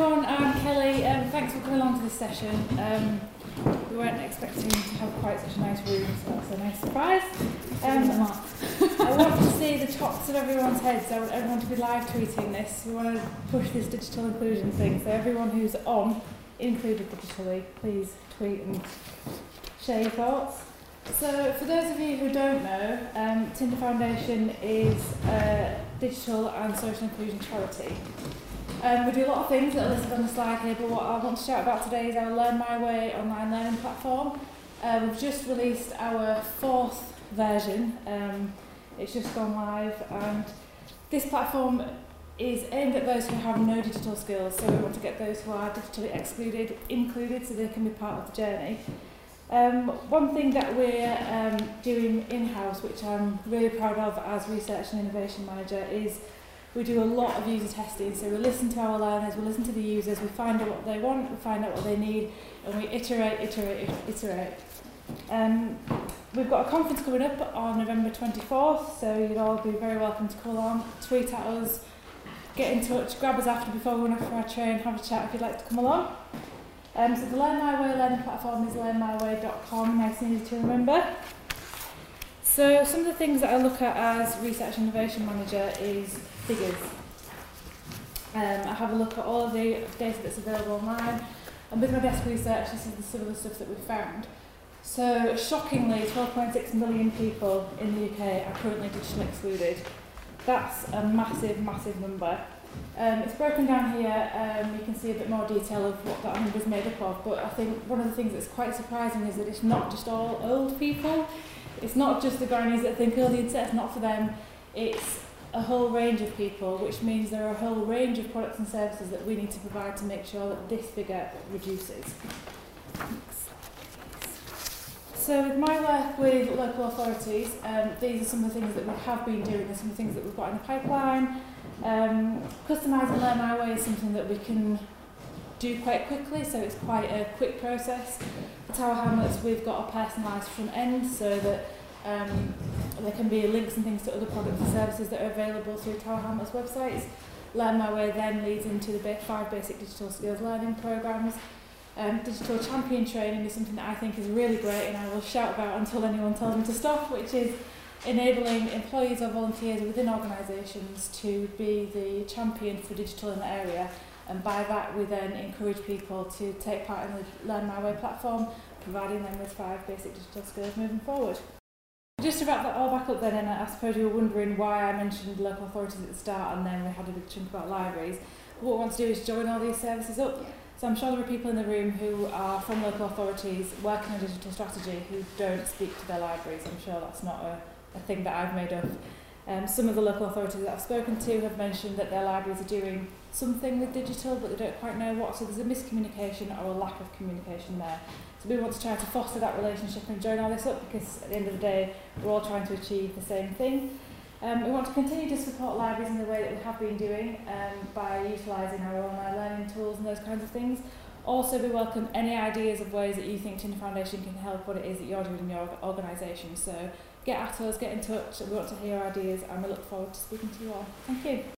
everyone, I'm Kelly. Thanks for coming along to this session. We weren't expecting to have quite such a nice room, so that's a nice surprise. I want to see the tops of everyone's heads. I want everyone to be live tweeting this. We want to push this digital inclusion thing, so everyone who's on, included digitally, please tweet and share your thoughts. So for those of you who don't know, Tinder Foundation is a digital and social inclusion charity. We do a lot of things that are listed on the slide here, but what I want to shout about today is our Learn My Way online learning platform. We've just released our 4th version. It's just gone live, and this platform is aimed at those who have no digital skills, so we want to get those who are digitally excluded included so they can be part of the journey. One thing that we're doing in-house, which I'm really proud of as Research and Innovation Manager, is we do a lot of user testing. So we listen to our learners, we listen to the users, we find out what they want, we find out what they need, and we iterate. We've got a conference coming up on November 24th, so you'd all be very welcome to come along, tweet at us, get in touch, grab us after before we run off for our train, have a chat if you'd like to come along. So the Learn My Way learning platform is learnmyway.com, nice and easy to remember. So some of the things that I look at as Research and Innovation Manager is figures. I have a look at all of the data that's available online, and with my desk research, this is some of the stuff that we've found. So shockingly, 12.6 million people in the UK are currently digitally excluded. That's a massive, massive number. It's broken down here. You can see a bit more detail of what that number is made up of, but I think one of the things that's quite surprising is that it's not just all old people. It's not just the grannies that think, oh, the internet's not for them. It's a whole range of people, which means there are a whole range of products and services that we need to provide to make sure that this figure reduces. So with my work with local authorities, these are some of the things that we have been doing, and some of the things that we've got in the pipeline. Customising Learn My Way is something that we can do quite quickly, so it's quite a quick process. For Tower Hamlets, we've got a personalised front end so that there can be links and things to other products and services that are available through Tower Hamlets websites. Learn My Way then leads into the 5 basic digital skills learning programmes. Digital champion training is something that I think is really great, and I will shout about until anyone tells me to stop, which is enabling employees or volunteers within organisations to be the champion for digital in the area, and by that we then encourage people to take part in the Learn My Way platform, providing them with 5 basic digital skills moving forward. Just to wrap that all back up then, and I suppose you were wondering why I mentioned local authorities at the start and then we had a big chunk about libraries. What we want to do is join all these services up. So I'm sure there are people in the room who are from local authorities working on digital strategy who don't speak to their libraries. I'm sure that's not a thing that I've made up. Some of the local authorities that I've spoken to have mentioned that their libraries are doing something with digital, but they don't quite know what, so there's a miscommunication or a lack of communication there. So we want to try to foster that relationship and join all this up, because at the end of the day, we're all trying to achieve the same thing. We want to continue to support libraries in the way that we have been doing by utilising our online learning tools and those kinds of things. Also, we welcome any ideas of ways that you think Tinder Foundation can help what it is that you're doing in your organisation. So get at us, get in touch. We want to hear ideas, and we look forward to speaking to you all. Thank you.